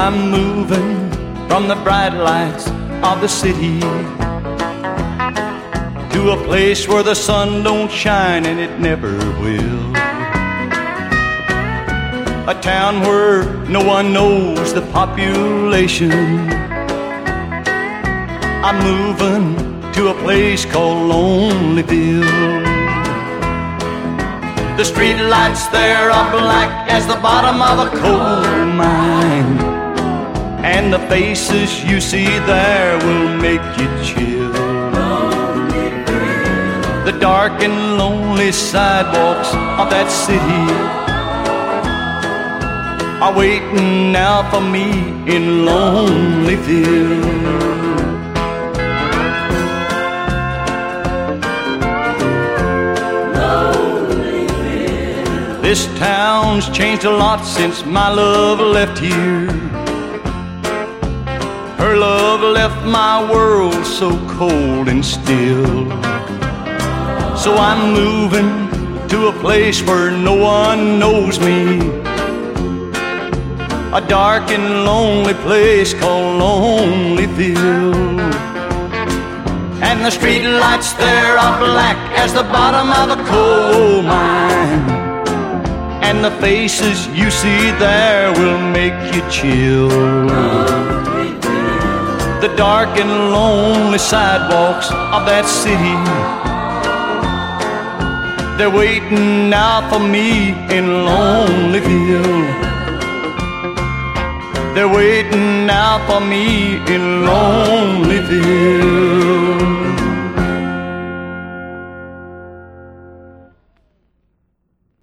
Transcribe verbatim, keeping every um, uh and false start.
I'm moving from the bright lights of the city to a place where the sun don't shine and it never will. A town where no one knows the population. I'm moving to a place called Lonelyville. The street lights there are black as the bottom of a coal mine, and the faces you see there will make you chill. The dark and lonely sidewalks of that city are waiting now for me in Lonelyville. This town's changed a lot since my love left here. Her love left my world so cold and still. So I'm moving to a place where no one knows me, a dark and lonely place called Lonelyville. And the street lights there are black as the bottom of a coal mine, and the faces you see there will make you chill. The dark and lonely sidewalks of that city, they're waiting now for me in Lonelyville. They're waiting now for me in Lonelyville.